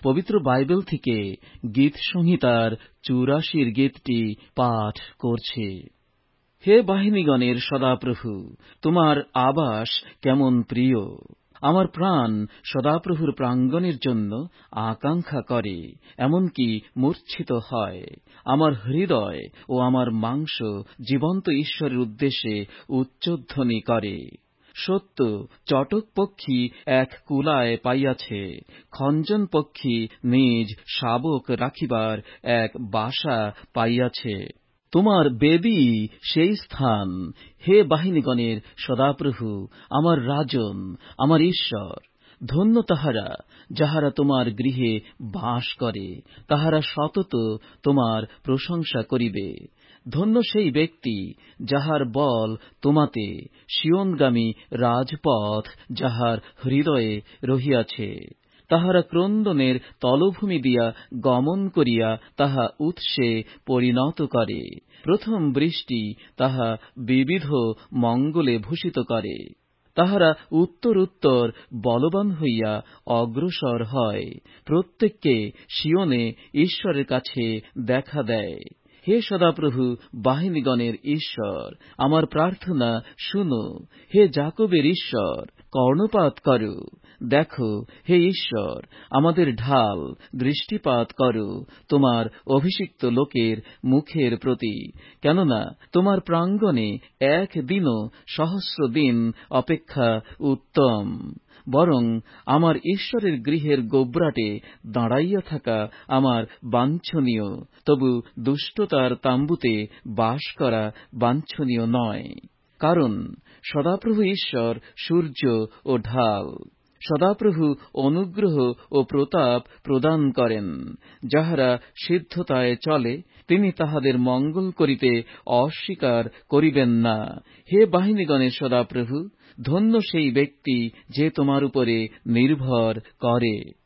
পবিত্র বাইবেল থেকে গীত সংহিতার ৮৪ গীতটি পাঠ করছে। হে বাহিনীগণের সদাপ্রভু, তোমার আবাস কেমন প্রিয়! আমার প্রাণ সদাপ্রভুর প্রাঙ্গণের জন্য আকাঙ্ক্ষা করে, এমনকি মূর্ছিত হয়। আমার হৃদয় ও আমার মাংস জীবন্ত ঈশ্বরের উদ্দেশ্যে উচ্চধ্বনি করে। সত্য, চটক পক্ষী এক কুলায় পাইয়াছে, খঞ্জন পক্ষী নিজ শাবক রাখিবার এক বাসা পাইয়াছে। তোমার বেদী সেই স্থান, হে বাহিনীগণের সদাপ্রভু, আমার রাজন, আমার ঈশ্বর। ধন্য তাহারা যাহারা তোমার গৃহে বাস করে, তাহারা সতত তোমার প্রশংসা করিবে। ধন্য সেই ব্যক্তি যাহার বল তোমাতে, সিয়নগামী রাজপথ যাহার হৃদয়ে রহিয়াছে। তাহারা ক্রন্দনের তলভূমি দিয়া গমন করিয়া তাহা উৎসে পরিণত করে। প্রথম বৃষ্টি তাহা বিবিধ মঙ্গলে ভূষিত করে। তাহারা উত্তর উত্তর বলবান হইয়া অগ্রসর হয়, প্রত্যেককে সিয়নে ঈশ্বরের কাছে দেখা দেয়। হে সদাপ্রভু, বাহিনীগণের ঈশ্বর, আমার প্রার্থনা শুনো। হে যাকবের ঈশ্বর, কর্ণপাত করো। দেখো, হে ঈশ্বর, আমাদের ঢাল, দৃষ্টিপাত করো তোমার অভিষিক্ত লোকের মুখের প্রতি। কেননা তোমার প্রাঙ্গণে এক দিনও সহস্র দিন অপেক্ষা উত্তম। বরং আমার ঈশ্বরের গৃহের গোবরাটে দাঁড়াইয়া থাকা আমার বাঞ্ছনীয়, তবু দুষ্টতার তাম্বুতে বাস করা বাঞ্ছনীয় নয়। কারণ সদাপ্রভু ঈশ্বর সূর্য ও ঢাল। সদাপ্রভু অনুগ্রহ ও প্রতাপ প্রদান করেন। যাহারা সিদ্ধতায় চলে, তিনি তাহাদের মঙ্গল করিতে অস্বীকার করিবেন না। হে বাহিনীগণের সদাপ্রভু, ধন্য সেই ব্যক্তি যে তোমার উপরে নির্ভর করে।